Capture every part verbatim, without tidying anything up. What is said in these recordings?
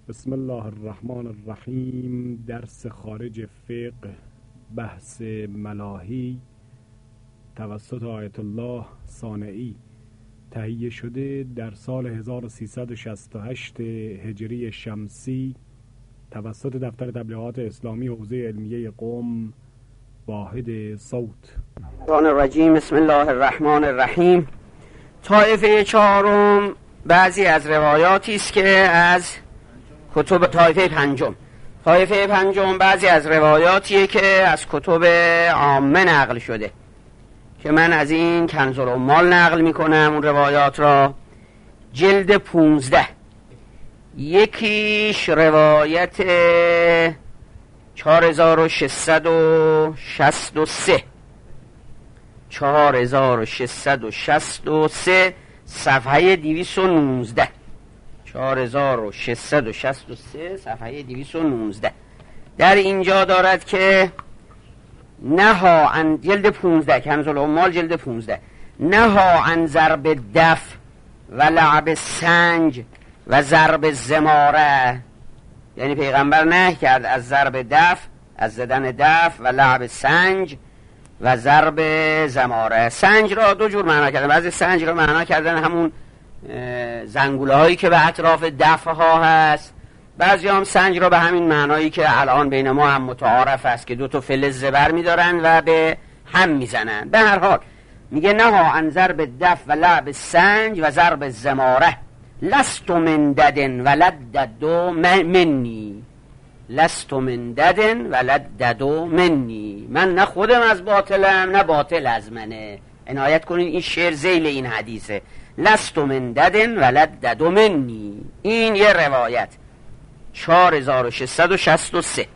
بسم الله الرحمن الرحیم. درس خارج فقه، بحث ملاحی توسط آیت الله صانعی تهیه شده در سال هزار و سیصد و شصت و هشت هجری شمسی توسط دفتر تبلیغات اسلامی حوزه علمیه قم، واحد صوت. الشیطان الرجیم. بسم الله الرحمن الرحیم. طایفه چهارم بعضی از روایاتی است که از کتب طایفه پنجم طایفه پنجم بعضی از روایاتیه که از کتب عامه نقل شده که من از این کنز العمال نقل میکنم اون روایات را. جلد پونزده، یکیش روایت چهار هزار و ششصد و شصت و سه چهار هزار و ششصد و شصت و سه صفحه دویست و نوزده چهار هزار و ششصد و شصت و سه صفحه دویست و نوزده. در اینجا دارد که نها عن جلد پونزده، کنز العمال جلد پونزده، نها عن ضرب دف و لعب سنج و ضرب زماره، یعنی پیغمبر نهی کرد از ضرب دف، از زدن دف و لعب سنج و ضرب زماره. سنج را دو جور معنا کردن. بعضی سنج را معنا کردن همون زنگوله هایی که به اطراف دف ها هست، بعضی هم سنج را به همین معنایی که الان بین ما هم متعارف است که دو تا فلز زبر می‌دارن و به هم میزنن. به هر حال میگه نها عن ضرب دف و لعب سنج و ضرب زماره لست من ددن ولد دو منی لست من ددن ولد دو منی، من نه خودم از باطلم نه باطل از منه. عنایت کنین این شعر ذیل این حدیثه. لست من ددن ولد دو منی. این یه روایت چهار هزار و ششصد و شصت و سه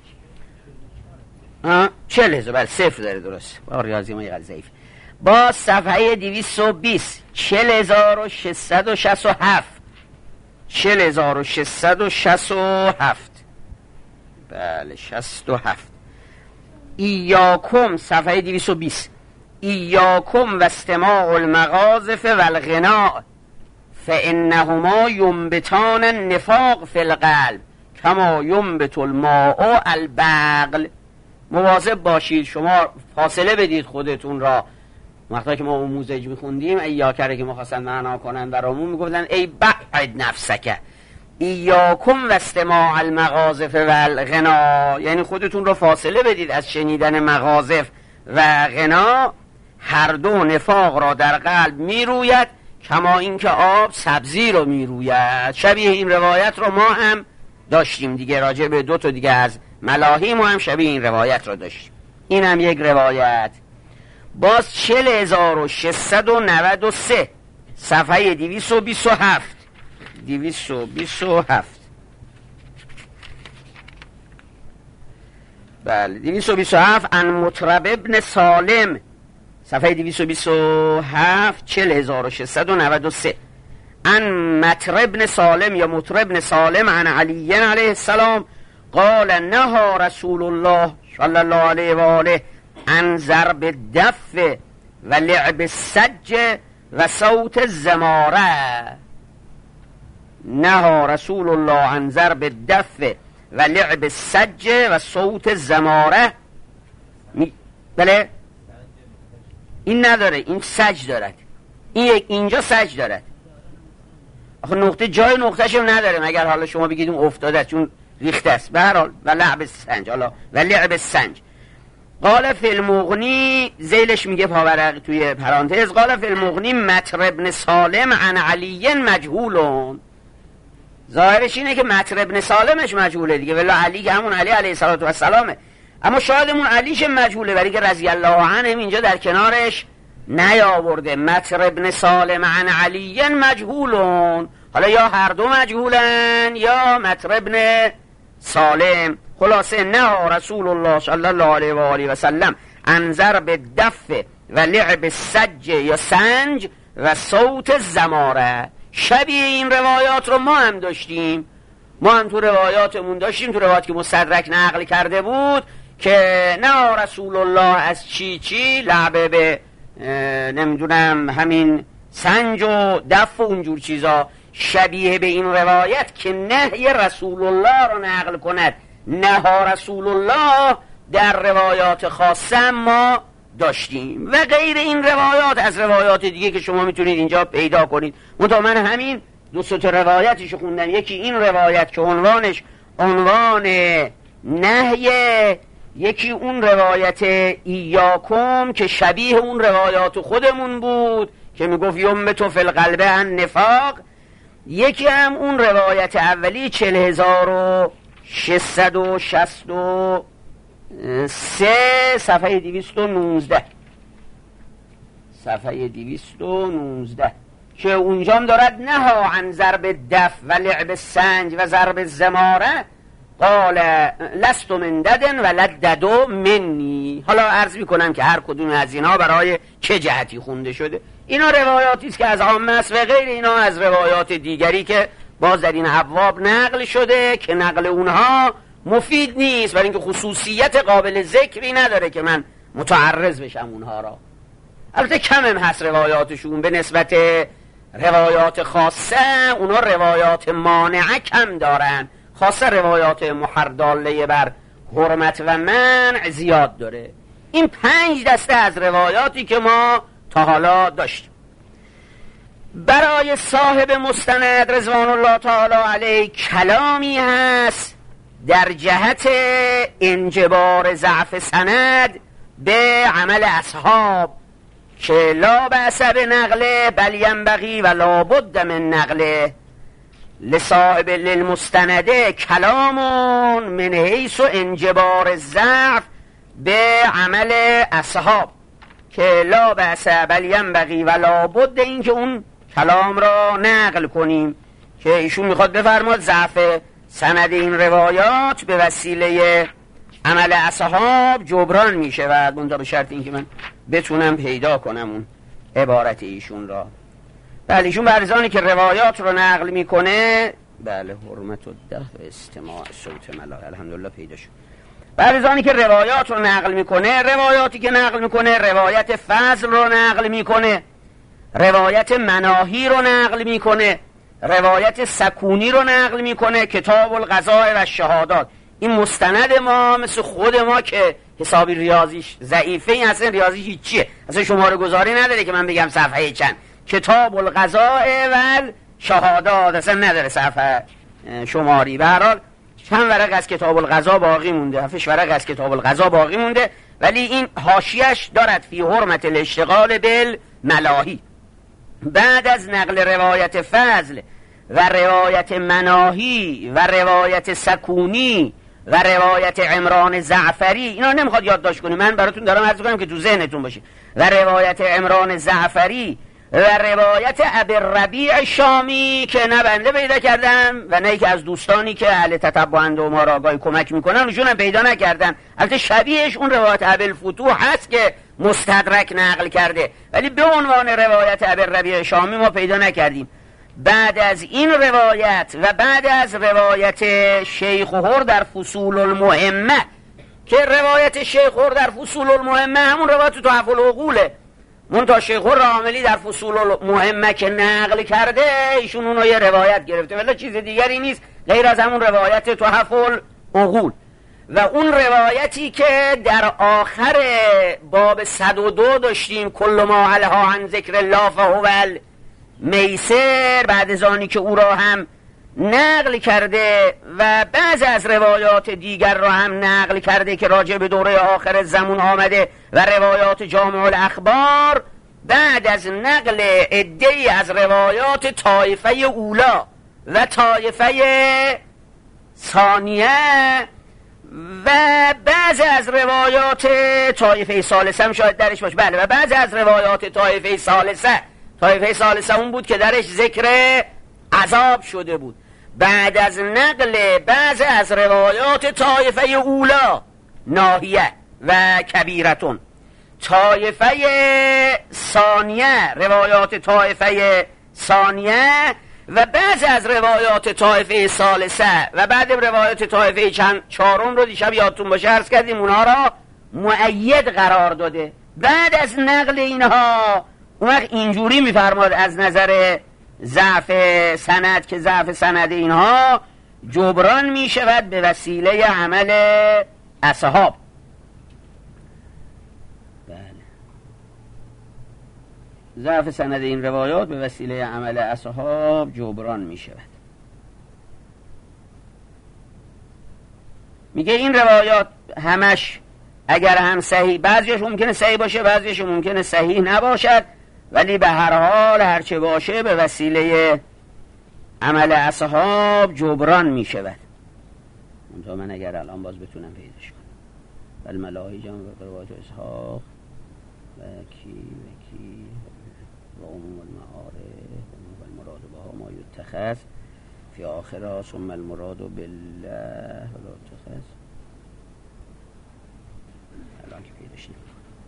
چهل هزار بله صفر داره، درست با ریاضی ما یه قدر ضعیف. با صفحه دویست و بیست چهل هزار و ششصد و شصت و هفت چهل هزار و ششصد و شصت و هفت بله شصت و هفت. ایاکم صفحه دویست و بیست ایاکم و استماع المغازف و الغناء فانهما ینبتان النفاق فی القلب کما ینبت الماء البقل. مواظب باشید، شما فاصله بدید خودتون را. وقتی که ما آموزش میخوندیم ایاکره که میخواستن معنا کنن برامون میگفتن ای بعد نفسک ایاکم و استماع المغازف و الغنا، یعنی خودتون رو فاصله بدید از شنیدن مغازف و غنا. هر دو نفاق را در قلب میروید کما اینکه آب سبزی رو میروید. شبیه این روایت رو ما هم داشتیم دیگه، راجع به دو تا دیگه از ملاحی ما هم شبیه این روایت رو داشتیم. این هم یک روایت. باز چهل هزار و ششصد و نود و سه صفحه دویست و بیست و هفت دویست و بیست و هفت بله دویست و بیست و هفت ان مطرب ابن سالم صفحه دویست و بیست و هفت چهل هزار و ششصد و نود و سه ان مطرب ابن سالم یا مطرب ابن سالم عن علی علیه السلام قال نهى رسول الله صلی الله علیه و آله عن ضرب الدف و لعب السج و صوت الزماره. نهى رسول الله عن ضرب الدف و لعب السج و صوت الزماره. بله این نداره، این سج دارد. این اینجا سج دارد. آخه نقطه جای نقطهش هم نداره مگر حالا شما بگید اون افتاده چون ریخته است. به هر حال و لعب السنج، حالا و لعب السنج. قال فی المغنی، ذیلش میگه پاورق توی پرانتز، قال فی المغنی مطرب ابن سالم عن علی مجهولون. ظاهرش اینه که مطرب ابن سالمش مجهوله دیگه، ولی علی که همون علی علیه السلام، اما شاید اون علیش مجهوله ولی که رضی الله عنه اینجا در کنارش نیاورده. مطرب ابن سالم عن علی مجهولون، حالا یا هر دو مجهولن یا مطرب ابن سالم. خلاصه نه رسول الله صلی الله علیه و آله و سلم عن ضرب دف و لعب سج یا سنج و صوت زماره. شبیه این روایات رو ما هم داشتیم، ما هم تو روایاتمون داشتیم، تو روایات که مستدرک نقل کرده بود که نه رسول الله از چی چی لعبه به نمیدونم همین سنج و دف و اونجور چیزا، شبیه به این روایت که نهی رسول الله رو نقل کند. نها رسول الله در روایات خاصه ما داشتیم و غیر این روایات از روایات دیگه که شما میتونید اینجا پیدا کنید. منتها من همین دو سه تا روایتشو خوندم. یکی این روایت که عنوانش عنوان نهی، یکی اون روایت ایاکم که شبیه اون روایات خودمون بود که میگفت یم تو فی القلب عن نفاق، یکی هم اون روایت اولی چهل هزار و ششصد و شصت و سه صفحه دویست و نوزده صفحه دویست و نوزده که اونجام دارد نها عن ضرب دف و لعب سنج و ضرب زماره قال لست من ددن و لددو منی. حالا عرض میکنم که هر کدوم از اینا برای چه جهتی خونده شده. اینا روایاتی است که از عامه است و غیر اینا از روایات دیگری که باز در این ابواب نقل شده که نقل اونها مفید نیست، برای اینکه خصوصیت قابل ذکری نداره که من متعرض بشم اونها را. البته کم هم هست روایاتشون به نسبت روایات خاصه، اونا روایات مانعه کم دارن، خاصه روایات محرداله بر حرمت و منع زیاد داره. این پنج دسته از روایاتی که ما تا حالا داشتیم. برای صاحب مستند رضوان الله تعالی علیه کلامی هست در جهت انجبار ضعف سند به عمل اصحاب که لا بأس بنقله بل ینبغی و لا بد من نقله. لصاحب للمستنده کلامون من حیث انجبار ضعف به عمل اصحاب که لا بأس بل ینبغی و لا بد، این که اون کلام را نقل کنیم که ایشون میخواد بفرماد ضعف سند این روایات به وسیله عمل اصحاب جبران میشه و منتها به شرط این که من بتونم پیدا کنم اون عبارت ایشون را. بله ایشون برزانی که روایات رو نقل میکنه، بله حرمت و ده و استماع صوت ملائکه الحمدلله پیدا شد. برزانی که روایات رو نقل میکنه، روایاتی که نقل میکنه روایت فضل رو نقل میکنه، روایت مناهی رو نقل میکنه، روایت سکونی رو نقل میکنه، کتاب القضاء و شهادات. این مستند ما مثل خود ما که حسابی ریاضیش ضعیفه، این اصلا ریاضیش چیه؟ اصلا شماره گذاری نداره که من بگم صفحه چند. کتاب القضاء و شهادات اصلا نداره صفحه شماری. به هر حال چند ورق از کتاب القضاء باقی مونده، هفتش ورق از کتاب القضاء باقی مونده، ولی این حاشیه‌اش دارد فی حرمت الاشتغال بالملاهی. بعد از نقل روایت فضل و روایت مناهی و روایت سکونی و روایت عمران زعفری، اینا نمیخواد یادداشت کنی، من براتون دارم عرض کنم که تو ذهنتون باشه، و روایت عمران زعفری و روایت ابی الربیع شامی که نه بنده پیدا کردم و نه که از دوستانی که اهل تتبعند و ما را آگاهی کمک میکنن اونشون هم پیدا نکردن. البته شبیهش اون روایت ابی الفتوح هست که مستدرک نقل کرده، ولی به عنوان روایت ابی الربیع شامی ما پیدا نکردیم. بعد از این روایت و بعد از روایت شیخ هر در فصول المهمه که روایت شیخ هر در فصول المهمه همون روایت تحف العقوله، منتها شیخ هر عاملی در فصول المهمه که نقل کرده ایشون اونو یه روایت گرفته، ولی چیز دیگری نیست غیر از همون روایت تحف العقول. و اون روایتی که در آخر باب صد و دو داشتیم کل ما علها عن ذکر الله فهو میسر، بعد از آنی که او را هم نقل کرده و بعض از روایات دیگر را هم نقل کرده که راجع به دوره آخر زمان آمده و روایات جامع الاخبار، بعد از نقل عده‌ای از روایات طایفه اولا و طایفه ثانیه و بعض از روایات طایفه ثالثه هم شاید درش باشه، بله، و بعض از روایات طایفه ثالثه طایفه ثالثه اون بود که درش ذکر عذاب شده بود. بعد از نقل بعض از روایات طایفه اولا ناهیه و کبیرتون، طایفه ثانیه روایات طایفه ثانیه و بعض از روایات طایفه ثالثه و بعد روایات طایفه چند چهارم رو دیشب یادتون باشه عرض کردیم اونها را مؤید قرار داده. بعد از نقل اینها اون وقت اینجوری میفرماد از نظر ضعف سند که ضعف سند اینها جبران می شود به وسیله عمل اصحاب. بله، ضعف سند این روایات به وسیله عمل اصحاب جبران می شود. میگه این روایات همش اگر هم صحیح، بعضیش ممکنه صحیح باشه، بعضیش ممکنه صحیح نباشد، ولی به هر حال هرچه باشه به وسیله عمل اصحاب جبران می شود. منتها من اگر الان باز بتونم پیداش کنم. بل ملاحی جمع و روایات اسحاق و کی و کی و عموم المعارف و المراد بها ما یتخذ فی آخرها ثم المراد بالله ولا یتخذ. الان که پیداش نمی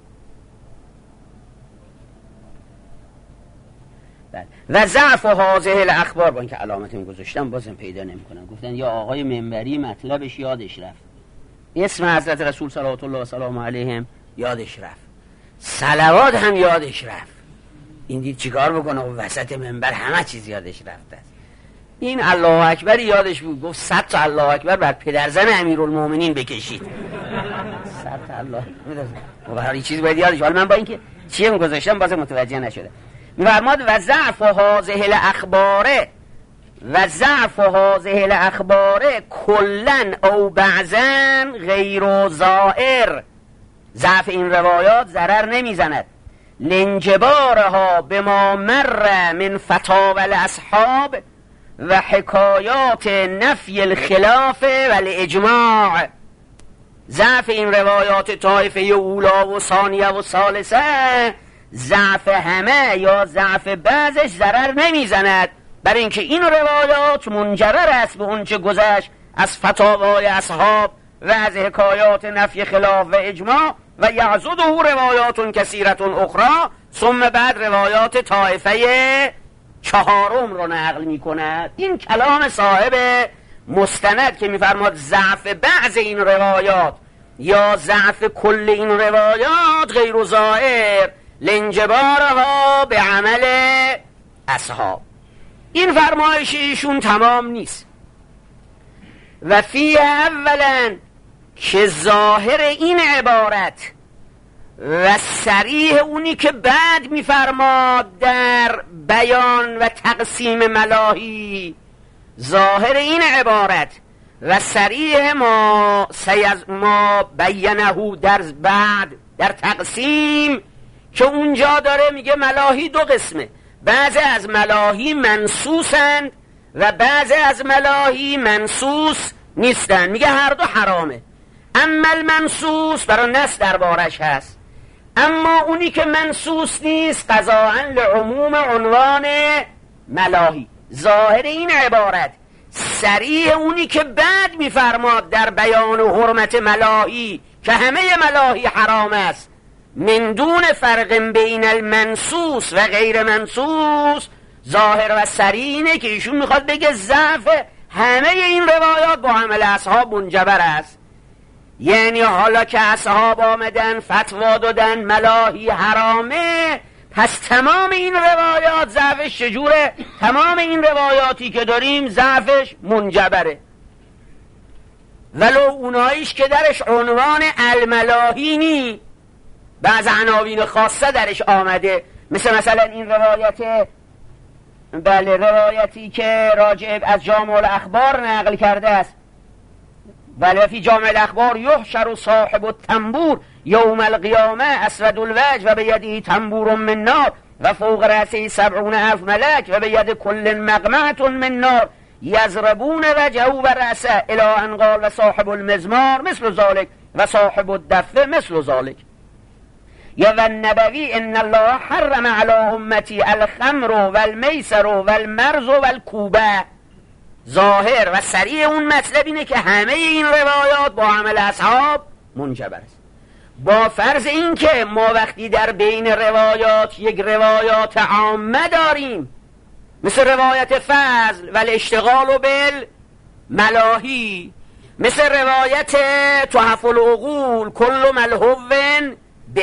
و ضعف هذه الاخبار، با اینکه علامتیم گذاشتم بازم پیدا نمی‌کنم. گفتن یا آقای منبری مطلبش یادش رفت، اسم حضرت رسول صلوات الله و سلام علیهم یادش رفت، صلوات هم یادش رفت. این دید چیکار بکنه و وسط منبر همه چیز یادش رفته است. این الله اکبر یادش بود، گفت صد تا الله اکبر بر پدرزن امیرالمومنین بکشید. صد تا الله اکبر هر چیز باید یادش. حالا من با اینکه چیم گذاشتم بازم متوجه نشده. می‌فرماد و ضعف هذه الاخبار و ضعف هذه الاخبار کلن او بعضن غیر ظاهر. ضعف این روایات ضرر نمیزند لانجبارها بما مر من فتاوی الاصحاب و حکایات نفی الخلاف و الاجماع. ضعف این روایات طایفه اولا و ثانیه و ثالثه ضعف همه یا ضعف بعضش ضرر نمیزند، برای اینکه این روایات منجبر است به اون چه گذشت از فتاوای اصحاب و از حکایات نفی خلاف و اجماع و یعضده روایات کثیرت اخرى، ثم بعد روایات طایفه چهارم رو نقل می کند. این کلام صاحب مستند که میفرماد ضعف بعض این روایات یا ضعف کل این روایات غیر ظاهر لانجبارها به عمل اصحاب. این فرمایش ایشون تمام نیست. و فی اولا که ظاهر این عبارت و صریح اونی که بعد میفرماد در بیان و تقسیم ملاهی، ظاهر این عبارت و صریح ما سیز ما بینهو در بعد در تقسیم که اونجا داره میگه ملاهی دو قسمه، بعضی از ملاهی منسوسند و بعضی از ملاهی منسوس نیستن. میگه هر دو حرامه. اما المنسوس برای نص دربارش هست، اما اونی که منسوس نیست قضاءً لعموم عنوان ملاهی. ظاهر این عبارت صریح اونی که بعد میفرماد در بیان حرمت ملاهی که همه ملاهی حرام است من دون فرق بین المنسوس و غیر منسوس، ظاهر و صریح اینه که ایشون میخواد بگه ضعف همه این روایات با عمل اصحاب منجبر است. یعنی حالا که اصحاب آمدن فتوا دادن ملاهی حرامه، پس تمام این روایات ضعفش چجوره؟ تمام این روایاتی که داریم ضعفش منجبره، ولو اوناییش که درش عنوان الملاهی نی، بعض عناوین خاصه درش آمده، مثل مثلا این روایت، بله روایتی که راجع از جامع الاخبار نقل کرده است، ولی فی جامع الاخبار یحشر صاحب التنبور یوم القیامه اسود الوجه و بیده تنبور من نار و فوق رأسه سبعون الف ملک و بید کل مقمعة من نار یضربون وجهه و رأسه الی ان قال و صاحب المزمار مثل ذلك و صاحب الدفه مثل ذلك. یا و النبوی ان الله حرم علی امتی الخمر و المیسر و المرز و الکوبه. ظاهر و صریح اون مطلب اینه که همه این روایات با عمل اصحاب منجبر است، با فرض این که ما وقتی در بین روایات یک روایات عامه داریم مثل روایت فضل و الاشتغال و بال ملاهی، مثل روایت تحف العقول کل ملهو به،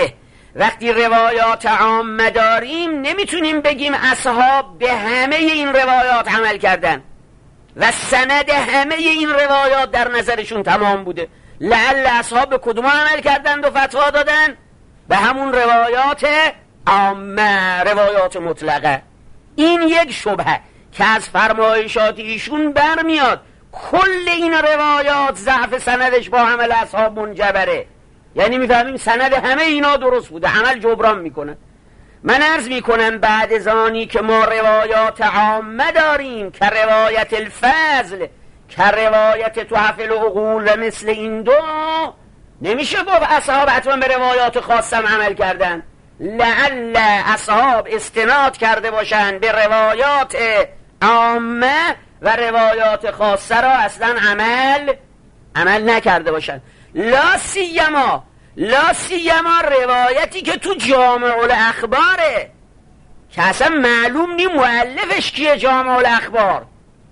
وقتی روایات عامه داریم نمیتونیم بگیم اصحاب به همه این روایات عمل کردن و سند همه این روایات در نظرشون تمام بوده. لعل اصحاب به کدوم عمل کردند و فتوا دادن؟ به همون روایات عامه، روایات مطلقه. این یک شبهه که از فرمایشات ایشون برمیاد. کل این روایات ضعف سندش با عمل اصحاب منجبره، یعنی میفهمیم سند همه اینا درست بوده، عمل جبران میکنه. من عرض میکنم بعد از آنی که ما روایات عامه داریم که روایت الفضل، که روایت تحف العقول و مثل این دو، نمیشه گفت اصحاب حتما به روایات خاصم عمل کردن. لعل اصحاب استناد کرده باشن به روایات عامه و روایات خاصه را اصلا عمل عمل نکرده باشن. لا سیما لا سیما روایتی که تو جامع الاخباره که اصلا معلوم نی مؤلفش کیه. جامع الاخبار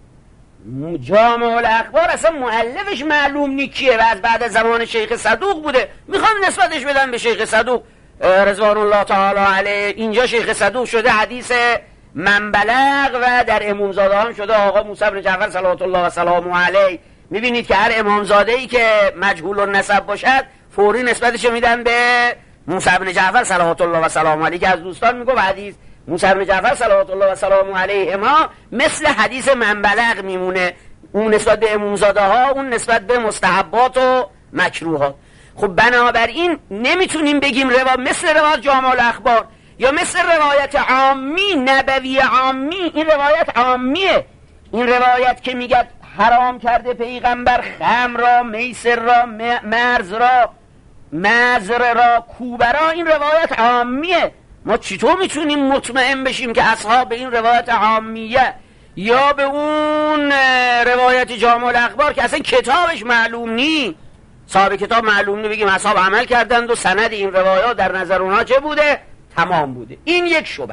جامع الاخبار اصلا مؤلفش معلوم نی کیه و از بعد زمان شیخ صدوق بوده. میخوام نسبتش بدم به شیخ صدوق رضوان الله تعالی علیه. اینجا شیخ صدوق شده حدیث من بلغ و در امامزاده هم شده آقا موسی بن جعفر صلوات الله و سلامه علیه. میبینید که هر امامزاده ای که مجهول النسب باشد فوری نسبتش میدن به موسی بن جعفر صلوات الله و سلامه علیه، که از دوستان میگه حدیث موسی بن جعفر صلوات الله و سلامه علیه ما مثل حدیث من بلغ میمونه. اون نسبت به امامزاده ها، اون نسبت به مستحبات و مکروهات. خب بنابراین نمیتونیم بگیم روا مثل روایت جامع الاخبار یا مثل روایت عامی نبوی عامی. این روایت عامیه. این روایت که میگه حرام کرده پیغمبر خمر را، میسر را، مرز را، مزر را، کوبرا، این روایت عامیه. ما چطور میتونیم مطمئن بشیم که اصحاب به این روایت عامیه یا به اون روایت جامع الاخبار که اصلا کتابش معلوم نی، صاحب کتاب معلوم نی، بگیم اصحاب عمل کردند و سند این روایات در نظر اونها چه بوده؟ تمام بوده. این یک شبهه.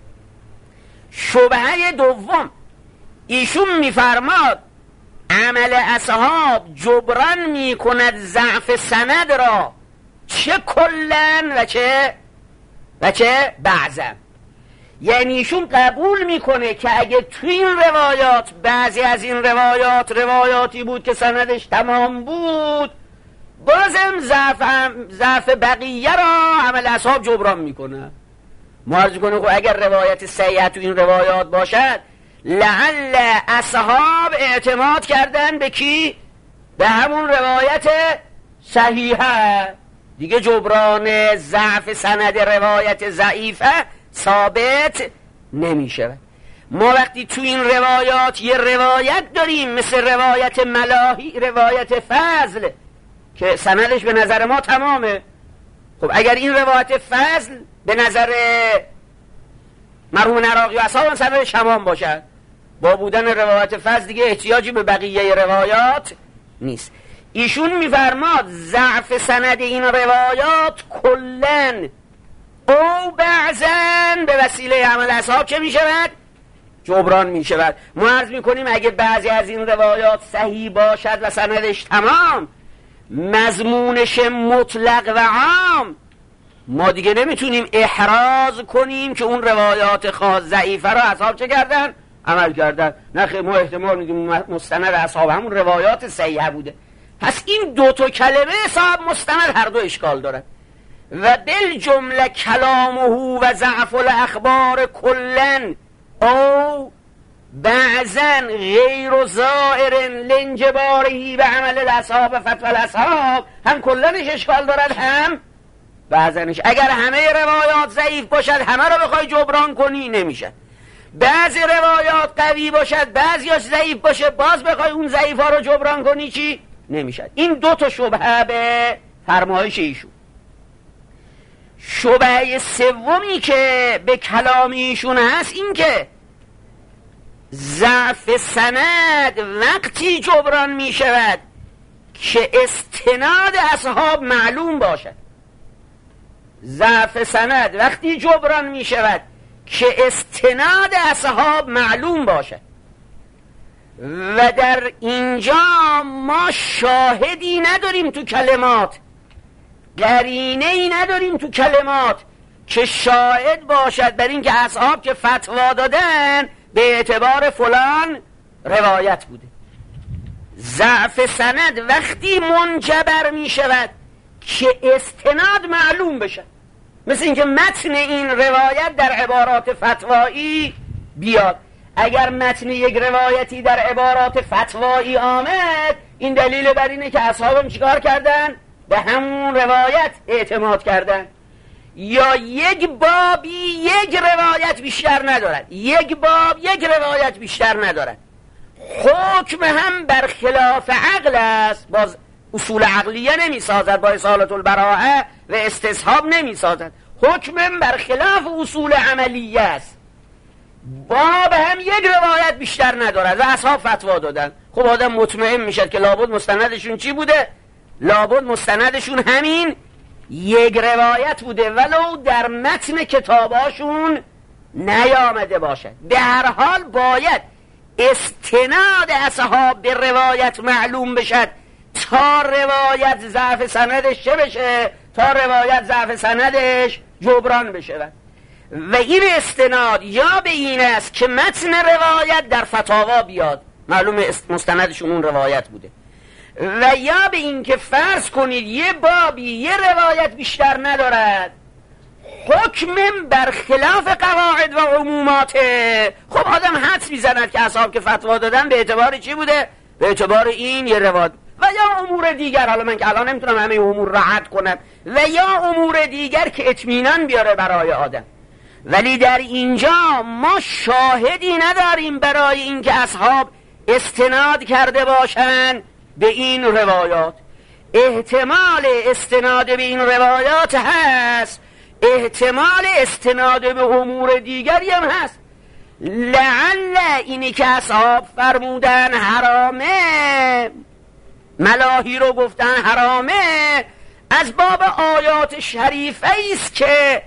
شبهه دوم، ایشون میفرماد عمل اصحاب جبران میکند ضعف سند را، چه کلن و چه و چه بعضن. یعنی ایشون قبول میکنه که اگه توی این روایات بعضی از این روایات روایاتی بود که سندش تمام بود، بازم ضعف ضعف بقیه را عمل اصحاب جبران میکنه. معرض کنه خب اگر روایت صحیح تو این روایات باشد، لعل اصحاب اعتماد کردن به کی؟ به همون روایت صحیحه دیگه. جبران ضعف سند روایت ضعیفه ثابت نمیشه. ما وقتی تو این روایات یه روایت داریم مثل روایت ملاحی، روایت فضل که سندش به نظر ما تمامه، خب اگر این روایت فضل به نظر مرحوم عراقی و اصحاب سندش تمام باشد، با بودن روایت فضل دیگه احتیاجی به بقیه روایات نیست. ایشون میفرماد ضعف سند این روایات کلن او بعضن به وسیله عمل اصحاب چه میشود؟ جبران میشود. ما عرض میکنیم اگه بعضی از این روایات صحیح باشد و سندش تمام، مضمونش مطلق و عام، ما دیگه نمیتونیم احراز کنیم که اون روایات خاص ضعیفه را اصحاب چه کردن؟ عمل کردن. نه ما احتمال میدیم مستند اصحاب همون روایات صحیحه بوده. پس این دو تا کلمه صاحب مستند هر دو اشکال دارد. و بالجمله کلامه و ضعف الاخبار کلن او بعضن غیر زائر لانجبارهی به عمل الاصحاب و فتوى الاصحاب، هم کلنش اشکال دارد هم بعضنش. اگر همه روایات ضعیف باشد همه رو بخوای جبران کنی نمیشه. بعضی روایات قوی باشد بعضیاش ضعیف باشه، باز بخوای اون ضعیف ها رو جبران کنی چی؟ نمیشه. این دو تا شبهه به فرمایش ایشون. شبهه سومی که به کلام ایشون هست این که ضعف سند وقتی جبران می شود که استناد اصحاب معلوم باشد. ضعف سند وقتی جبران می شود که استناد اصحاب معلوم باشد. و در اینجا ما شاهدی نداریم تو کلمات قرینه ای نداریم تو کلمات که شاهد باشد بر این که اصحاب که فتوا دادن به اعتبار فلان روایت بوده. ضعف سند وقتی منجبر می شود که استناد معلوم بشه، مثل اینکه متن این روایت در عبارات فتوایی بیاد. اگر متن یک روایتی در عبارات فتوایی آمد، این دلیل بر اینه که اصحابم چیکار کردن؟ به همون روایت اعتماد کردن. یا یک بابی یک روایت بیشتر ندارد، یک باب یک روایت بیشتر ندارد، حکم هم برخلاف عقل است، باز اصول عقلیه نمی سازد، با اصالت البراءه و استصحاب نمی سازد، حکم هم برخلاف اصول عملیه است. باب هم یک روایت بیشتر ندارد و اصحاب فتوا دادن. خب آدم مطمئن میشد که لابد مستندشون چی بوده؟ لابد مستندشون همین یک روایت بوده، ولو در متن کتاباشون نیامده باشد. به هر حال باید استناد اصحاب به روایت معلوم بشد تا روایت ضعف سندش چه بشه؟ تا روایت ضعف سندش جبران بشه. و این استناد یا به این است که متن روایت در فتاوا بیاد، معلوم مستندشون اون روایت بوده، و یا به این که فرض کنید یه بابی یه روایت بیشتر ندارد، حکم برخلاف قواعد و عموماته. خب آدم حدس میزند که اصحاب که فتوا دادن به اعتبار چی بوده؟ به اعتبار این یه روایت، و یا امور دیگر. حالا من که الان نمیتونم همه امور را حد کنم، و یا امور دیگر که اطمینان بیاره برای آدم. ولی در اینجا ما شاهدی نداریم برای اینکه اصحاب استناد کرده باشند به این روایات. احتمال استناد به این روایات هست، احتمال استناد به امور دیگری هم هست. لعل اینی که اصحاب فرمودن حرامه، ملاهی رو گفتن حرامه، از باب آیات شریفه است که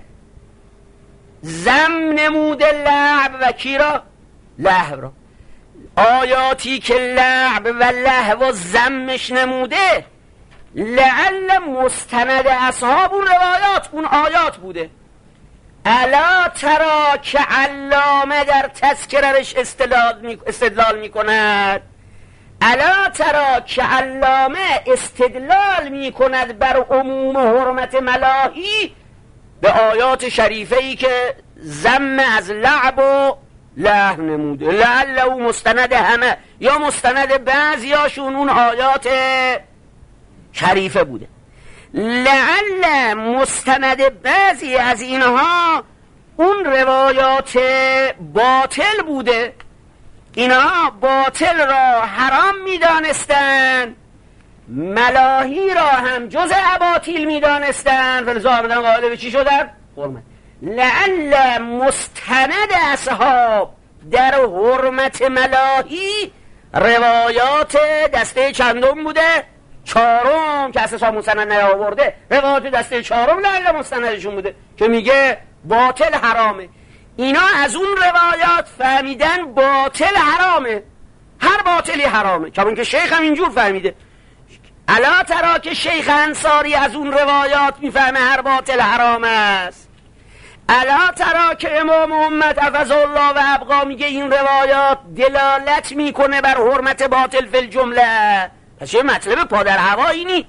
زم نموده لعب و کی را؟ لهو را. آیاتی که لعب و لهو و زمش نموده، لعل مستند اصحاب اون روایات اون آیات بوده. الا ترا که علامه در تذکرش استدلال می کند، الا ترا که علامه استدلال می کند بر عموم حرمت ملاهی به آیات شریفه ای که زم از لعب و لهو نموده. لعل او مستند همه یا مستند بعضیاشون اون آیات شریفه بوده. لعل مستند بعضی از اینها اون روایات باطل بوده، اینها باطل را حرام میدانستند، ملاهی را هم جز اباطیل میدانستند، ولذا آمدن قائل به چی شدن؟ حرمت. لعل مستند اصحاب در حرمت ملاهی روایات دسته چندم بوده؟ چهارم، که اساسا مستند نیاورده. روایات دسته چهارم لعل مستندشون بوده که میگه باطل حرامه. اینا از اون روایات فهمیدن باطل حرامه، هر باطلی حرامه، چون که شیخ هم اینجور فهمیده. الا ترا که شیخ انصاری از اون روایات میفهمه هر باطل حرام است. الا ترا که امام امت حفظ الله و ابقا میگه این روایات دلالت میکنه بر حرمت باطل فی الجمله. پس یه مطلب پادر هوایی نی.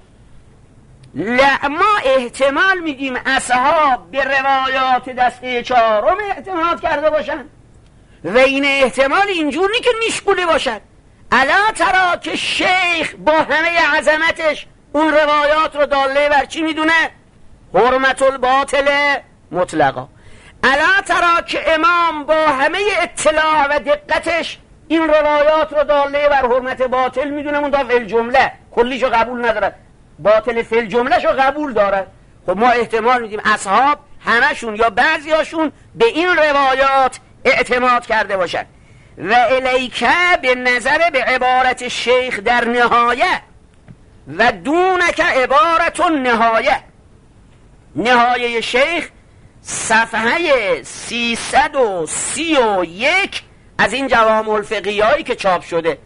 ما احتمال میدیم اصحاب به روایات دسته چهارم اعتماد کرده باشن و این احتمال اینجور نی که نیشگولی باشد. الا ترا که شیخ با همه عظمتش اون روایات رو داله بر چی میدونه؟ حرمت الباطل مطلقا. الا ترا که امام با همه اطلاع و دقتش این روایات رو داله بر حرمت باطل میدونه، اون تا فی جمله کلیشو قبول نداره، باطل فی جمله شو قبول داره. خب ما احتمال میدیم اصحاب همشون یا بعضیاشون به این روایات اعتماد کرده باشن. و الیکه به نظر به عبارت شیخ در نهایه و دونک عبارت نهایه، نهایه شیخ صفحه سیصد و سی و یک از این جوامع الفقهی هایی که چاپ شده،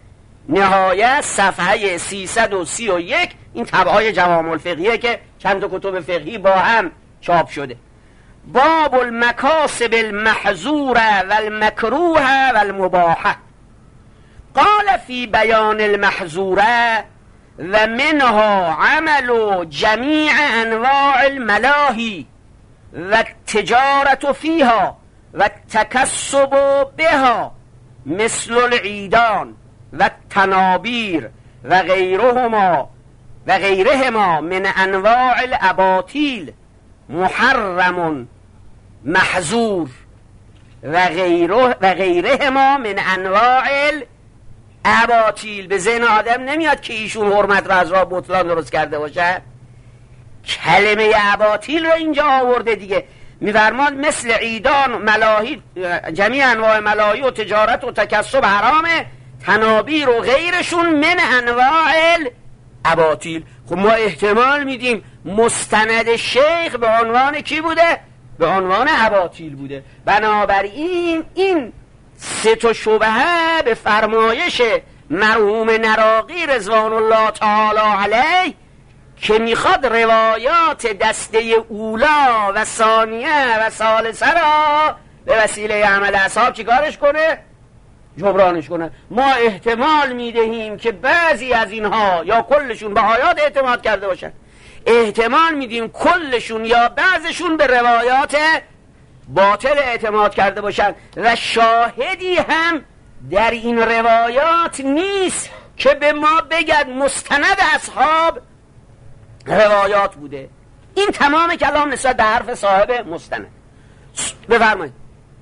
نهایت صفحه سیصد و سی و یک. این طبعای جوامع الفقهیه که چند تا کتب فقهی با هم چاپ شده. باب المکاسب المحظوره و المکروه و المباحه. قال فی بیان المحظوره و منها عمل جمیع انواع الملاهی و تجارت فیها و تکسب بها مثل العیدان و تنابیر و غیرهما و غیرهما من انواع الاباطیل محرم محظور و غیره و غیرهما من انواع الاباطیل. به ذهن آدم نمیاد که ایشون حرمت را از راه بطلان درست کرده باشه. کلمه اباطیل رو اینجا آورده دیگه. میفرماد مثل عیدان ملاهی، جمیع انواع ملاهی و تجارت و تکسب حرامه، تنابیر و غیرشون من انواع الاباطیل. خب ما احتمال میدیم مستند شیخ به عنوان کی بوده؟ به عنوان اباطیل بوده. بنابراین این سه تا شبهه به فرمایش مرحوم نراقی رضوان الله تعالی علیه که میخواد روایات دسته اولا و ثانیه و ثالثه را به وسیله عمل اصحاب چیکارش کنه؟ جبرانش کنه. ما احتمال میدهیم که بعضی از اینها یا کلشون به آیات اعتماد کرده باشن، احتمال میدیم کلشون یا بعضشون به روایات باطل اعتماد کرده باشن و شاهدی هم در این روایات نیست که به ما بگد مستند اصحاب روایات بوده. این تمام کلام نسبت به حرف صاحب مستند. بفرمایید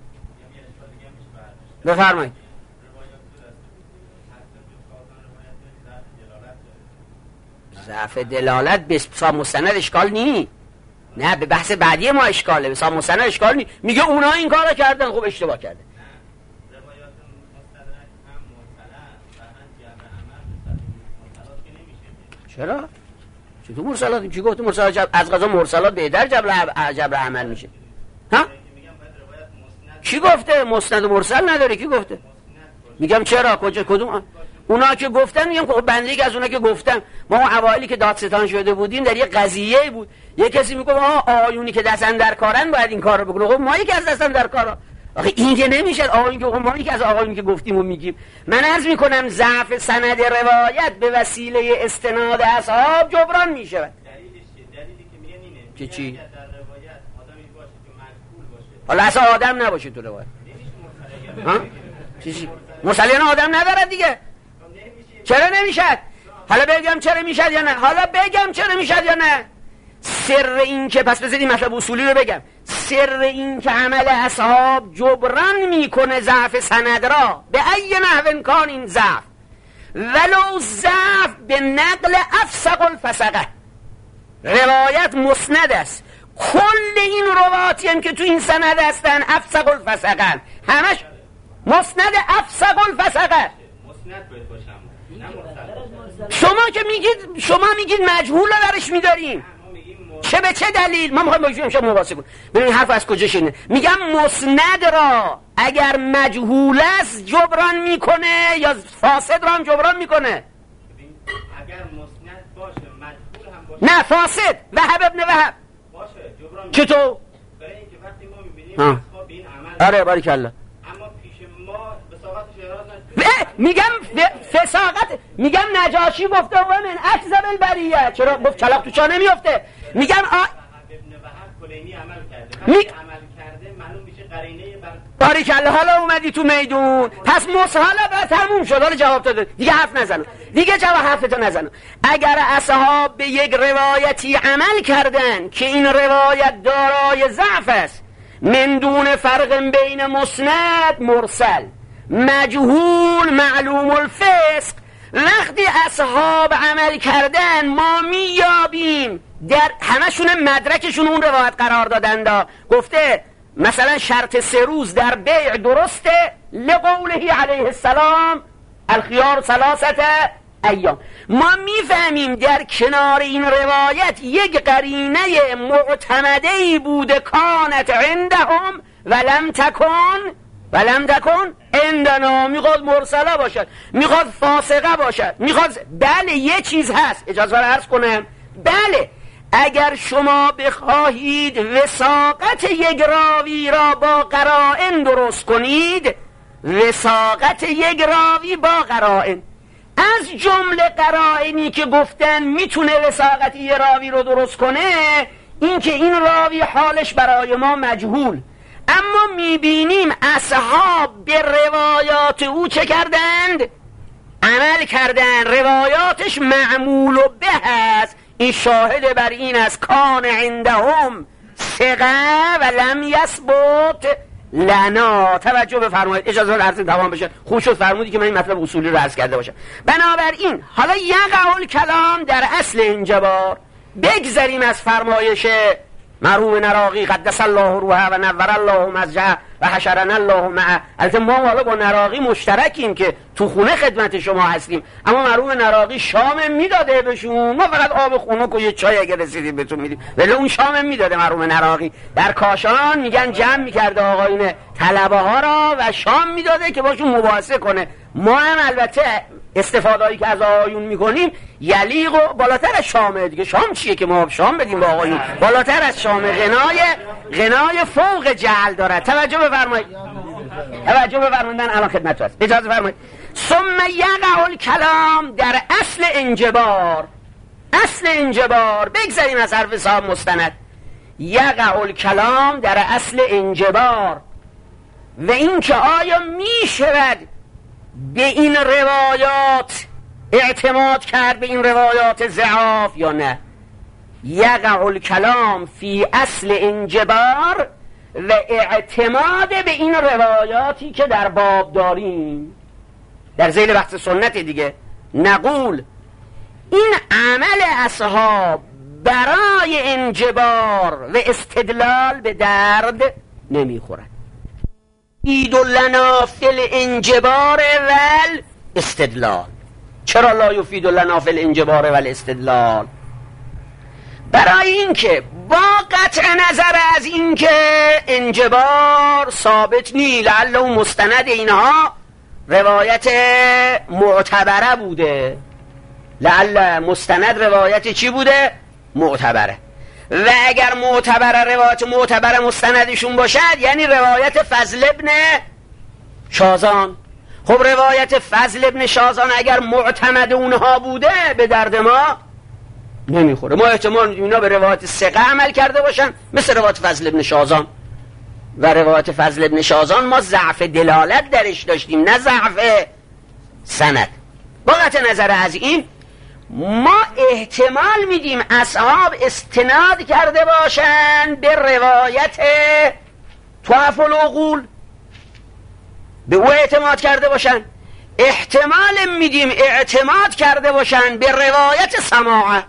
بفرمایید. ضعف دلالت به حساب مستند اشکال نی. نه، به بحث بعدی ما اشکاله. به حساب مستند اشکال نی. میگه اونا این کارو کردن، خب اشتباه کردن. چرا؟ چطور مرسلات؟ چی گفت مرسلات جب... از قضا مرسلات بهتر جبر جبر عمل میشه؟ ها؟ کی گفته مسند مرسل نداره؟ کی گفته؟ میگم چرا؟ کجا کدوم؟ اونا که گفتن میگم خب بنده که از اونا که گفتن، ما اون اوایلی که دادستان شده بودیم در یه قضیه بود، یه کسی میگه آها آیونی که دستن در کارن باید این کارو بکنه. خب ما یکی از دستن در کارا. آخه این که نمیشه. آقایون که ما یکی از آقایون که گفتیم و میگیم. من عرض میکنم ضعف سند روایت به وسیله استناد اصحاب جبران میشه. دلیلش چیه؟ دلیلی که میگن اینه که چی؟ در روایت آدمی باشه که مجهول باشه. حالا اصلا آدم نباشه تو روایت. ها؟ چی چی؟ مرسلیان آدم نداره دیگه. چرا نمیشد؟ حالا بگم چرا میشد یا نه؟ حالا بگم چرا میشد یا نه؟ سر این که پس بذارید مطلب اصولی رو بگم. سر این که عمل اصحاب جبران میکنه ضعف سند را به ای نحو کان این ضعف ولو ضعف به نقل افسق الفسقه. روایت مسند است، کل این رواتی هم که تو این سند هستن افسق الفسقه، همش مسند افسق الفسقه. مسند باید باشم. شما که میگید شما میگید مجهول رو درش میداریم. چه به چه دلیل؟ ما میخوایم باید امشب مباحثه کنیم. ببین حرف از کجا شینه. میگم مسند را اگر مجهول است جبران میکنه یا فاسد را هم جبران میکنه. اگر مسند باشه مجهول هم باشه. نه فاسد. وهب ابن وهب باشه جبران. چطور؟ برای اینکه وقتی ما میبینیم اصحاب به این عمل. آره باریکالله. اما پیش ما وساقتش اعراض نشه. میگم فساقت. میگم نجاشی گفته و من اکذب البریه. چرا گفت کلاغ تو چا نمیافته؟ میگم آ... ابن وهب کلینی عمل کرده. می... عمل کرده معلوم میشه قرینه بر باریکالله. حالا اومدی تو میدون، پس مصحاله بعد تموم شد. حالا جواب داد. دیگه حرف نزن. دیگه جواب حرفتو نزن. اگر اصحاب به یک روایتی عمل کردن که این روایت دارای ضعف است، من دون فرق بین مسند مرسل مجهول معلوم الفسق، وقتی اصحاب عمل کردن ما میابیم در همشون مدرکشون اون روایت قرار دادن. گفته مثلا شرط سه روز در بیع درسته لقوله علیه السلام الخیار ثلاثه ایام. ما میفهمیم در کنار این روایت یک قرینه معتمدهی بوده کانت عندهم ولم تکن ولم تکن عندنا، میخواد مرسله باشد، میخواد فاسقه باشد، میخواد بله یه چیز هست. اجازه رو عرض کنم، بله اگر شما بخواهید وثاقت یک راوی را با قرائن درست کنید، وثاقت یک راوی با قرائن، از جمله قرائنی که گفتن میتونه وثاقت یک راوی رو درست کنه این که این راوی حالش برای ما مجهول، اما میبینیم اصحاب به روایات او چه کردند؟ عمل کردند، روایاتش معمول و به هست. این شاهد بر این از کان عندهم ثقه و لم یثبت لنا. توجه بفرمایید، اجازه بدید عرض تمام بشه. خوب شد فرمودی که من این مطلب اصولی رو عرض کرده باشم. بنابراین حالا یقع الکلام در اصل انجبار. بگذریم از فرمایش مرحوم نراقی قدس الله روحه و نور الله مضجعه و حشرنا الله معه. البته ما حالا با نراقی مشترکیم که تو خونه خدمت شما هستیم، اما مرحوم نراقی شام میداده بهشون، ما فقط آب خنک و یه چای اگه رسیدیم بهتون میدیم، ولی اون شام میداده مرحوم نراقی. در کاشان میگن جمع میکرده آقایون طلبه ها را و شام میداده که باشون مباحثه کنه. ما هم البته استفاده‌ای که از آقایون میکنیم یلیق و بالاتر از شامه دیگه. شام چیه که ما شام بدیم با آقایون؟ بالاتر از شامه، غنای غنای فوق جعل دارد. توجه بفرمایید، توجه بفرمایید، الان خدمت هست. اجازه فرمایید. ثم یقع الکلام در اصل انجبار. اصل انجبار، بگذاریم از حرف صاحب مستند. یقع الکلام در اصل انجبار و این که آیا میشود به این روایات اعتماد کرد، به این روایات ضعاف یا نه. یقع الکلام فی اصل انجبار و اعتماد به این روایاتی که در باب داریم در ذیل بحث سنت دیگه. نقول این عمل اصحاب برای انجبار و استدلال به درد نمیخورد. اید لنا فی الانجبار ول استدلال. چرا لا یفید لنا فی الانجبار ول استدلال؟ برای اینکه با قطع نظر از اینکه انجبار ثابت نی، لعل و مستند اینها روایت معتبره بوده، لعل مستند روایت چی بوده؟ معتبره. و اگر معتبره روایت معتبره مستندشون باشد یعنی روایت فضل ابن شازان. خب روایت فضل ابن شازان اگر معتمد اونها بوده به درد ما نمیخوره. ما احتمال میدیم اینا به روایت ثقه عمل کرده باشن مثل روایت فضل ابن شازان، و روایت فضل ابن شازان ما ضعف دلالت درش داشتیم نه ضعف سند. با قطع نظر از این ما احتمال میدیم اصحاب استناد کرده باشن به روایت طواف العقول، به او اعتماد کرده باشن. احتمال میدیم اعتماد کرده باشن به روایت سماعه.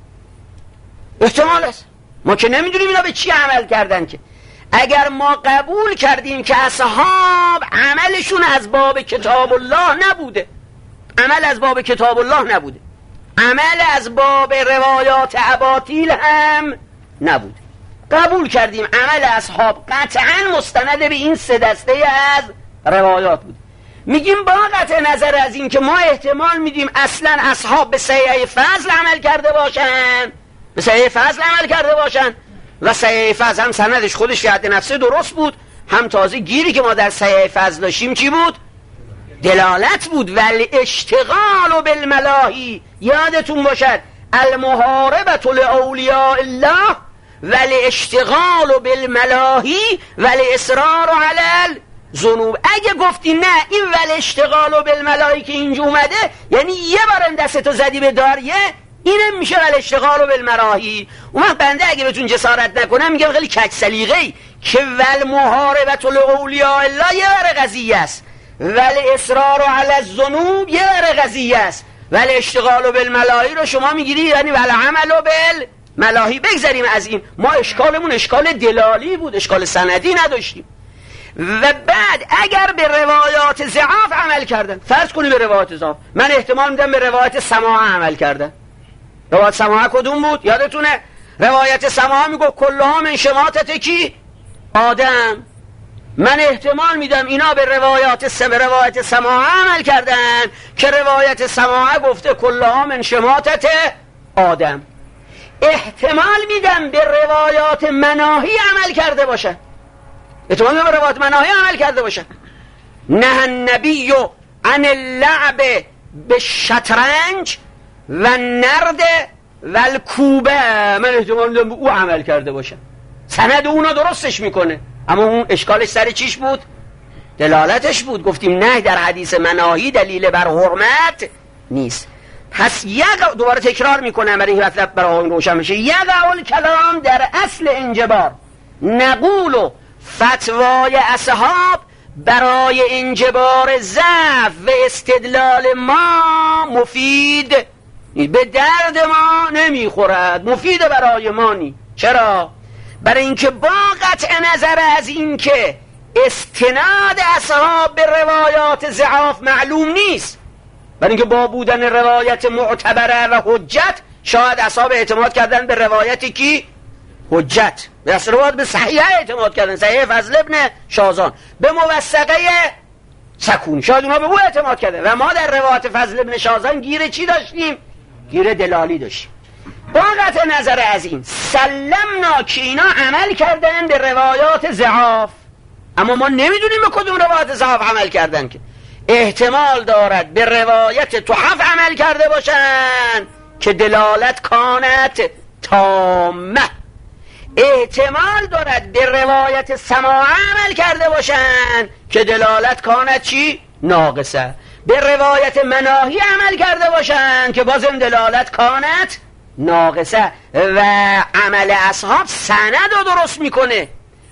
احتمال است، ما که نمیدونیم اینا به چی عمل کردن. که اگر ما قبول کردیم که اصحاب عملشون از باب کتاب الله نبوده، عمل از باب کتاب الله نبوده، عمل از باب روایات اباطیل هم نبود، قبول کردیم عمل اصحاب قطعا مستند به این سه دسته از روایات بود. میگیم با قطع نظر از این که ما احتمال میدیم اصلا اصحاب به صحیح فضل عمل کرده باشن، به صحیح فضل عمل کرده باشن و صحیح فضل هم سندش خودش یاد نفسه درست بود، هم تازه گیری که ما در صحیح فضل داشتیم چی بود؟ دلالت بود. ولی اشتغال بالملاهی، یادتون باشد المحاربت لاولیاء الله ولی اشتغال بالملاهی ولی اصرار علی الذنوب. اگه گفتی نه این ولی اشتغال بالملاهی که اینجا اومده یعنی یه بارم دستتو زدی به داریه، اینم میشه ولی اشتغال بالملاهی. اون وقت بنده اگه بهتون جسارت نکنم میگم خیلی کج سلیقه‌ای که ول محاربت لاولیاء الله یه بار قضیه است، ولی اصرار علی الذنوب یه بار قضیه است، ولی اشتغال بالملاهی رو شما میگیری یعنی ولی عمل بالملاهی. بگذاریم از این، ما اشکالمون اشکال دلالی بود، اشکال سندی نداشتیم. و بعد اگر به روایات ضعاف عمل کردن، فرض کنی به روایات ضعاف، من احتمال میدم به روایت سماع عمل کردن. روایت سماع کدوم بود؟ یادتونه روایت سماع میگه کلها من شماتت کی؟ آدم. من احتمال میدم اینا به روایات سم روایت سماعه عمل کردن که روایت سماعه گفته کلها من شماتت آدم. احتمال میدم به روایات مناهی عمل کرده باشن، احتمال میدم به روایات مناهی عمل کرده باشن. نه النبی عن اللعب به شطرنج و نرد و الکوبه، من احتمال میدم به او عمل کرده باشن. سند اونو درستش میکنه، اما اون اشکالش سر چیش بود؟ دلالتش بود. گفتیم نه در حدیث مناهی دلیل بر حرمت نیست. پس یک دوباره تکرار میکنم برای این مطلب برای آقایون روشن بشه. یقع کلام در اصل انجبار، نقول و فتوای اصحاب برای انجبار ضعف و استدلال ما مفید به درد ما نمیخورد، مفید برای ما نی. چرا؟ برای اینکه با قطع نظر از اینکه استناد اصحاب به روایات ضعاف معلوم نیست، برای اینکه با بودن روایت معتبره و حجت شاید اصحاب اعتماد کردن به روایتی که حجت، به روایت به صحیحه اعتماد کردن، صحیح فضل ابن شازان، به موثقه سکونی، شاید اونا به او اعتماد کردن و ما در روایت فضل ابن شازان گیر چی داشتیم؟ گیر دلالی داشتیم. با قطع نظر از این سلمنا که اینا عمل کردن به روایات ضعاف، اما ما نمیدونیم به کدوم روایت ضعاف عمل کردن، که احتمال دارد به روایت تحف عمل کرده باشن که دلالت کانت تامه، احتمال دارد به روایت سماعه عمل کرده باشن که دلالت کانت چی؟ ناقصه، به روایت مناهی عمل کرده باشن که بازم دلالت کانت ناقصه و عمل اصحاب سند رو درست میکنه.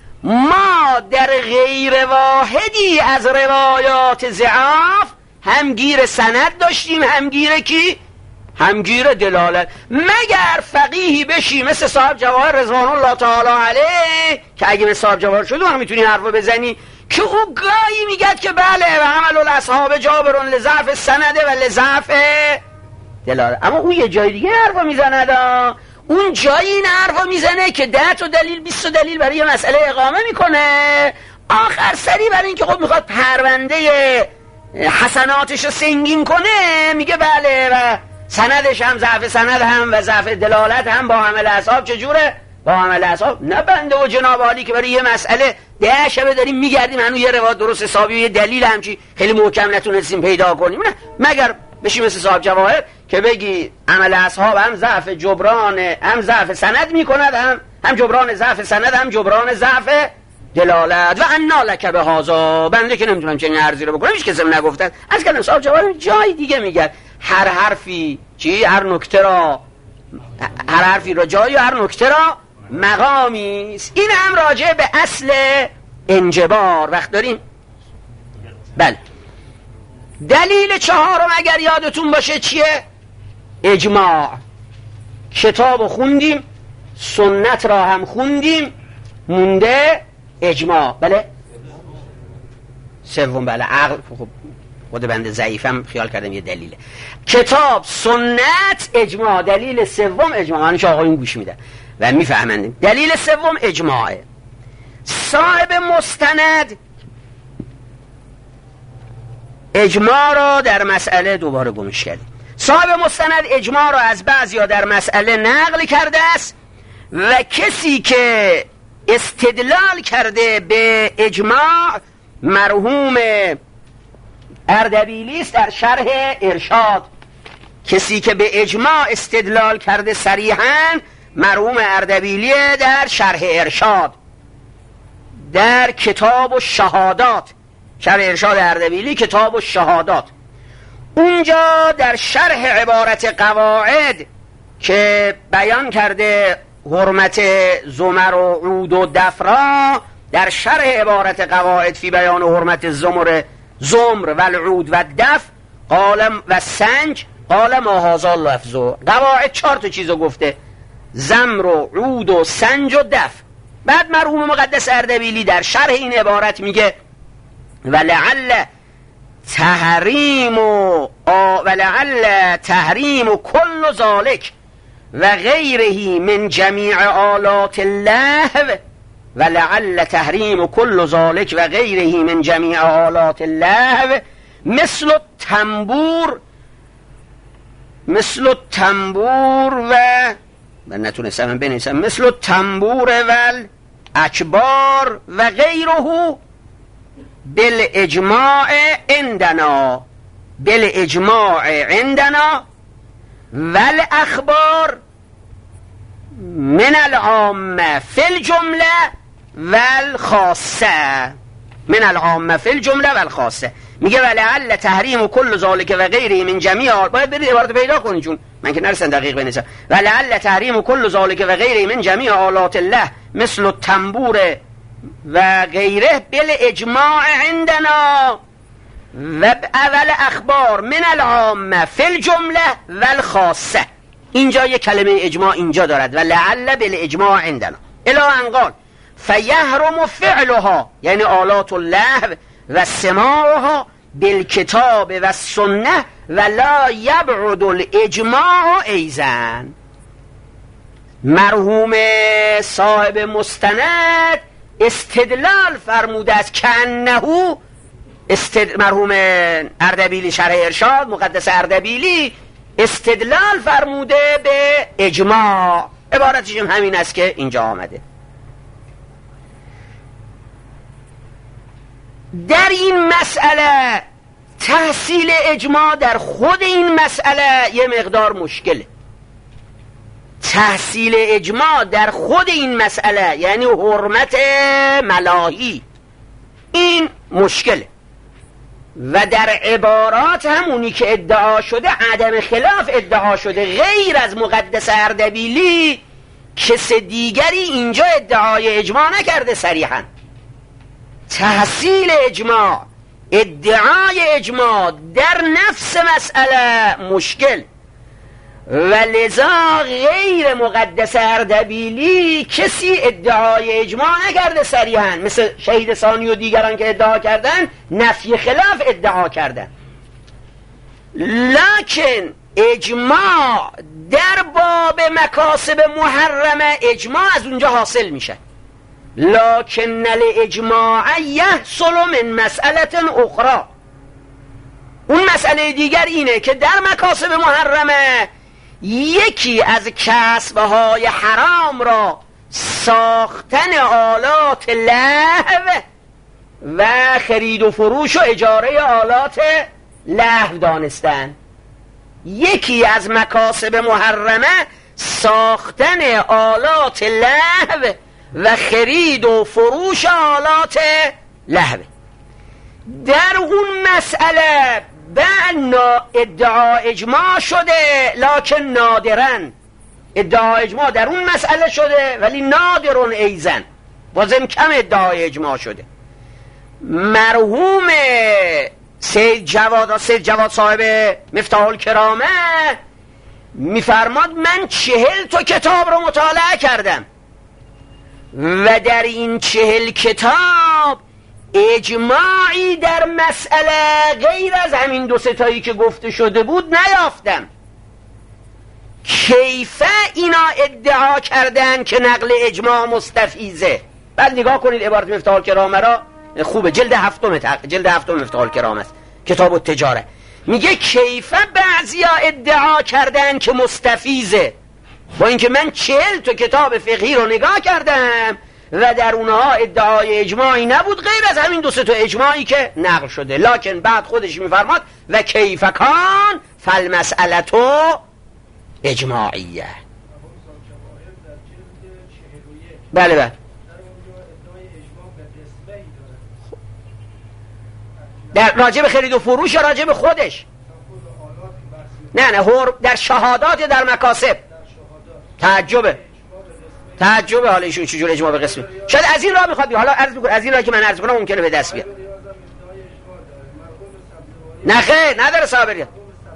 ما در غیر واحدی از روایات ضعاف هم گیر سند داشتیم، هم گیر کی؟ هم گیر دلالت. مگر فقیهی بشی مثل صاحب جواهر رضوان الله تعالی علیه، که اگه مثل صاحب جواهر شد هم میتونی حرفو بزنی که او گاهی میگد که بله و عمل الاصحاب جابرون لضعف سنده و لضعف دلالت، اما اون یه جای دیگه حرفو میزنه دا. اون جایی این حرفو میزنه که ده تا دلیل بیست تا دلیل برای یه مسئله اقامه میکنه، آخر سری برای اینکه خود میخواد پرونده حسناتش رو سنگین کنه میگه بله و سندش هم ضعف سند هم و ضعف دلالت هم با عمل اصحاب چجوره؟ با عمل اصحاب. نه بنده و جناب عالی که برای یه مسئله ده شبه داریم میگردیم هنوز یه روایت درست حسابی و یه دلیل همچی خیلی محکم نتونستیم پیدا کنیم، نه مگر بشی مثل صاحب جواهر که بگی عمل اصحاب هم ضعف جبران هم ضعف سند میکند، هم هم جبران ضعف سند هم جبران ضعف دلالت. و انا لک به هذا، بنده که نمیتونم چنین عرضی رو بکنم، هیچ کسی نگفتن. از کلام صاحب جواهر جای دیگه میگه هر حرفی چی، هر نکته را، هر حرفی را جایی و هر نکته را مقامی است. این هم راجع به اصل انجبار وقت داریم. بله دلیل چهارم اگر یادتون باشه چیه؟ اجماع. کتاب خوندیم، سنت را هم خوندیم، مونده اجماع. بله سوم بله عقل. خب خود بنده ضعیفم خیال کردم یه دلیله. کتاب، سنت، اجماع. دلیل سوم اجماع. منش آقایون گوش میدن و میفهمند. دلیل سوم اجماعه. صاحب مستند اجماع را در مسئله دوباره گمش کرد. صاحب مستند اجماع را از بعضیا در مسئله نقل کرده است و کسی که استدلال کرده به اجماع مرحوم اردبیلی است در شرح ارشاد. کسی که به اجماع استدلال کرده صریحاً مرحوم اردبیلی در شرح ارشاد در کتاب الشهادات، شرح ارشاد اردبیلی کتاب الشهادات. اونجا در شرح عبارت قواعد که بیان کرده حرمت زمر و عود و دفرا، در شرح عبارت قواعد فی بیان حرمت زمر زمر و العود و دف قال و سنج قال ما هذا لفظ. قواعد چهار تا چیزو گفته، زمر و عود و سنج و دف. بعد مرحوم مقدس اردبیلی در شرح این عبارت میگه ولعل تحریم و ولعل تحریم و کل ذالک و غیره من جمیع آلات اللهو ولعل تحریم کل ذالک و غیره من جمیع آلات اللهو مثل تنبور مثل تنبور و من نتونستم بنویسم مثل تنبور و اکبار و غیره بالاجماع عندنا بالاجماع عندنا والاخبار من العامه فی الجمله والخاصه من العامه فی الجمله والخاصه. میگه ولعل تحریم کل ذالک و غیره من جمیع، باید برید عبارت پیدا کنید چون من که نرسن دقیق بنویسم. ولعل تحریم کل ذالک و غیره من جمیع آلات الله مثل التنبور و غیره بالاجماع عندنا و اول اخبار من العامه فی الجمله والخاصه. اینجا یک کلمه اجماع اینجا دارد و لعل بالاجماع عندنا الی ان قال فیحرم فعلها یعنی آلات اللهو و سماعها بالکتاب و سنه و لا یبعد الاجماع ایزن. مرحوم صاحب مستند استدلال فرموده است که انه استد... مرحوم اردبیلی شرح ارشاد مقدس اردبیلی استدلال فرموده به اجماع، عبارتش همین است که اینجا آمده. در این مسئله تحصیل اجماع در خود این مسئله یه مقدار مشکله. تحصیل اجماع در خود این مسئله یعنی حرمت ملاهی این مشکله و در عبارات همونی که ادعا شده عدم خلاف ادعا شده، غیر از مقدس اردبیلی کس دیگری اینجا ادعای اجماع نکرده صریحا. تحصیل اجماع ادعای اجماع در نفس مسئله مشکل و لذا غیر مقدس اردبیلی کسی ادعای اجماع نکرده صریحا، مثل شهید ثانی و دیگران که ادعا کردن نفی خلاف ادعا کردن. لکن اجماع در باب مکاسب محرمه اجماع از اونجا حاصل میشه. لکن الاجماع یحصل من مسئله اخرى. اون مسئله دیگر اینه که در مکاسب محرمه یکی از کسبهای حرام را ساختن آلات لهو و خرید و فروش و اجاره آلات لهو دانستن. یکی از مکاسب محرمه ساختن آلات لهو و خرید و فروش آلات لهو. در اون مسئله بعد ادعا اجماع شده لکن نادرن، ادعا اجماع در اون مسئله شده ولی نادرون ایزن، بازم کم ادعا اجماع شده. مرحوم سید جواد سید جواد صاحب مفتاح الکرامه میفرماد من چهل تا کتاب رو مطالعه کردم و در این چهل کتاب اجماعی در مسئله غیر از همین دو ستایی که گفته شده بود نیافتم. کیفه اینا ادعا کردن که نقل اجماع مستفیضه؟ بعد نگاه کنید عبارت مفتاح الکرامه را، خوبه، جلد هفتم جلد هفتم مفتاح الکرامه است، کتاب التجاره. میگه کیفه بعضیا ادعا کردن که مستفیضه، با اینکه من چهل تا کتاب فقهی رو نگاه کردم و در اونها ادعای اجماعی نبود غیر از همین دو سه تا اجماعی که نقل شده. لکن بعد خودش میفرماد و کیف کان فالمسئله اجماعیه. بله بله در راجع به خرید و فروش یا راجع به خودش؟ نه نه در شهادات در مکاسب. تعجبه تعجبه حالا ایشون چجور اجماع به قسمی. شاید از این راه میخواد حالا عرض میکنه، از این راه که من عرض کنم ممکنه به دست بیاد. نه خیر نداره صابریت.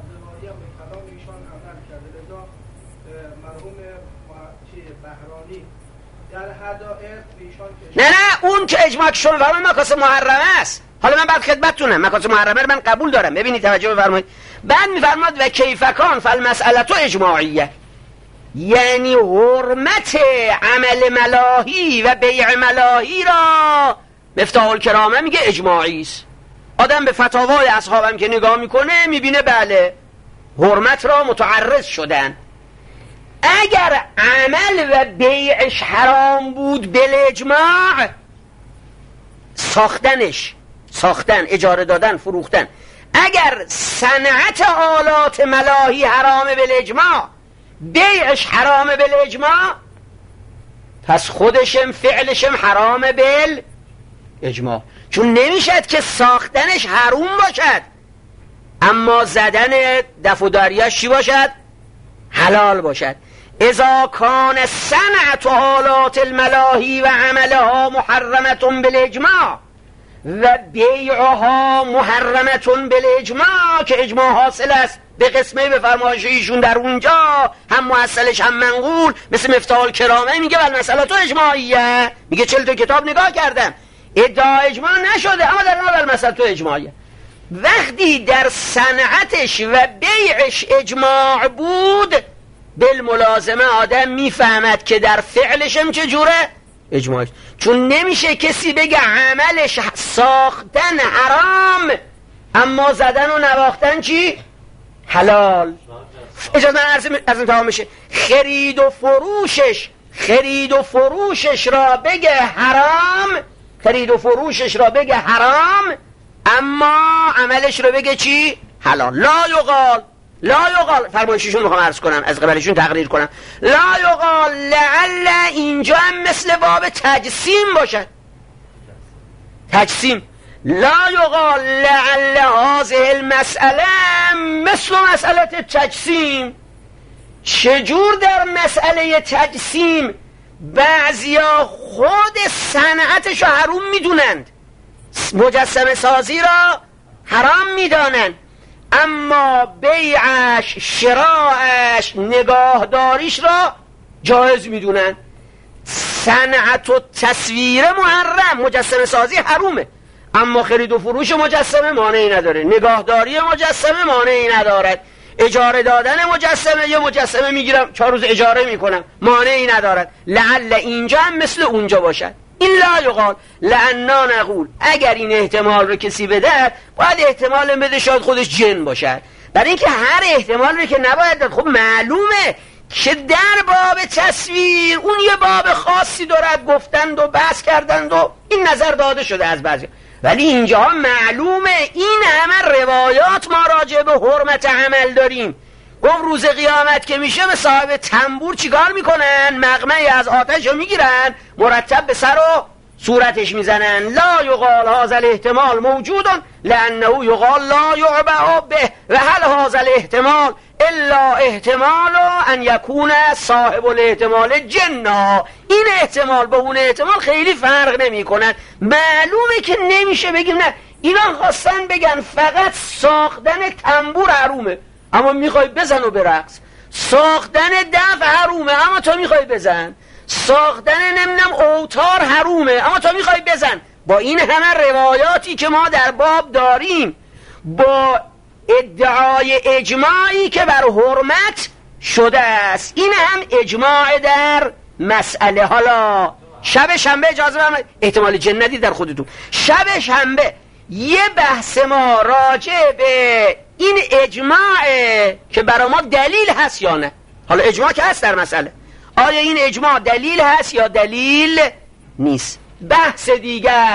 نه نه اون که اجماع که شما فرمان مکاسب محرمه است. حالا من بعد خدمتتونم مکاسب محرمه رو من قبول دارم. ببینید توجه بفرمایید. بعد میفرماد و کیفکان فالمسئله اجماعیه. یعنی حرمت عمل ملاهی و بیع ملاهی را مفتاح الکرامه میگه اجماعی است. آدم به فتاوای اصحابم که نگاه میکنه میبینه بله حرمت را متعرض شدن. اگر عمل و بیعش حرام بود بالاجماع، ساختنش ساختن اجاره دادن فروختن، اگر صنعت آلات ملاهی حرامه بالاجماع، بیعش حرامه بالاجماع، پس خودشم فعلشم حرامه بالاجماع. چون نمیشد که ساختنش حروم باشد اما زدن دف و داریاش چی باشد؟ حلال باشد. اذا کان صنعت آلات الملاهی و عملها محرمتون بالاجماع و بیعها محرمتون بالاجماع، که اجماع حاصل است به قسمه به فرمایش ایشون در اونجا، هم محصلش هم منقول، مثل مفتاح الکرامه میگه ول مسئله تو اجماعیه، میگه چل تا کتاب نگاه کردم ادعا اجماع نشده اما در اون ول مسئله تو اجماعیه. وقتی در صنعتش و بیعش اجماع بود، بالملازمه آدم میفهمد که در فعلشم چجوره؟ اجماعش. چون نمیشه کسی بگه عملش ساختن حرام اما زدن و نواختن چی؟ حلال. اجازه من عرض از این تمام میشه. خرید و فروشش خرید و فروشش را بگه حرام، خرید و فروشش را بگه حرام اما عملش رو بگه چی؟ حلال. لا یقال لا یقال فرمایششون میخوام عرض کنم، از قبلشون تقریر کنم. لا یقال لعل اینجا هم مثل باب تجسیم باشد. تجسیم لا یقال لعل هذه المسئله مثل مسئله تجسیم. چجور در مسئله تجسیم بعضیا خود صنعتشو حروم میدونند، مجسمه سازی را حرام میدانند اما بیعش شراعش نگاهداریش را جایز میدونن. صنعت و تصویر محرم، مجسمه سازی حرومه اما خرید و فروش مجسمه مانعی نداره، نگاهداری مجسمه مانعی ندارد، اجاره دادن مجسمه، یه مجسمه میگیرم چهار روز اجاره میکنم مانعی ندارد. لعل اینجا هم مثل اونجا باشد. این لا یقال لعنا نقول، اگر این احتمال رو کسی بده باید احتمال بده شاید خودش جن باشد، برای اینکه هر احتمال رو که نباید داد. خب معلومه که در باب تصویر اون یه باب خاصی دارد، گفتند و بحث کردند و این نظر داده شده از بعضی، ولی اینجا معلومه این همه روایات ما راجع به حرمت عمل داریم. گفت روز قیامت که میشه به صاحب تنبور چیکار میکنن؟ مقمعی از آتش رو میگیرن مرتب به سر و صورتش میزنن. لا یقال هذا الاحتمال موجود لانه یقال لا یعبأ به و هل هذا الاحتمال الا احتمال ان یکون صاحب الاحتمال جنا. این احتمال با اون احتمال خیلی فرق نمیکنن. معلومه که نمیشه بگیم نه اینا خواستن بگن فقط ساختن تنبور حرومه اما میخوای بزن و برقص، ساختن دف حرومه اما تو میخوای بزن، ساختن نمیدونم اوتار حرومه اما تو میخوای بزن. با این همه روایاتی که ما در باب داریم، با ادعای اجماعی که بر حرمت شده است، این هم اجماع در مسئله. حالا شب شنبه اجازه برمید، احتمال جن ندید در خودتون، شب شنبه یه بحث ما راجع به این اجماعه که برای ما دلیل هست یا نه. حالا اجماع که هست در مسئله، آیا این اجماع دلیل هست یا دلیل نیست. بحث دیگر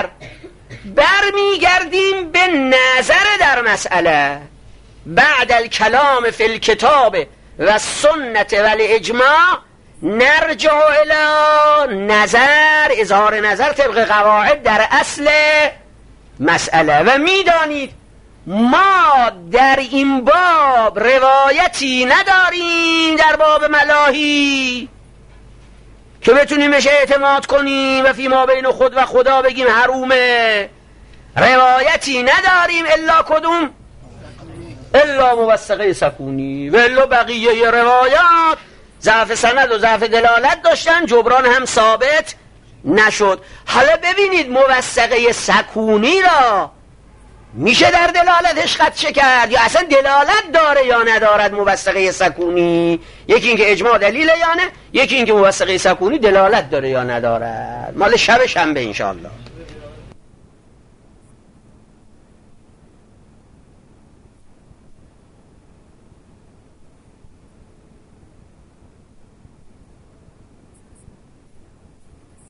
برمیگردیم به نظر در مسئله. بعد الکلام فی الکتاب و سنت و الاجماع نرجع الی نظر، اظهار نظر طبق قواعد در اصل مسئله. و میدانید ما در این باب روایتی نداریم در باب ملاهی که بتونیم بهش اعتماد کنیم و فی ما بین خود و خدا بگیم حرومه. روایتی نداریم الا کدوم؟ الا موثقه سکونی. و الا بقیه روایات ضعف سند و ضعف دلالت داشتن، جبران هم ثابت نشد. حالا ببینید موثقه سکونی را میشه در دلالتش خدشه کرد یا اصلا دلالت داره یا ندارد موثقه سکونی؟ یکی اینکه اجماع دلیله یا نه، یکی اینکه موثقه سکونی دلالت داره یا ندارد. مال شب شنبه انشاءالله.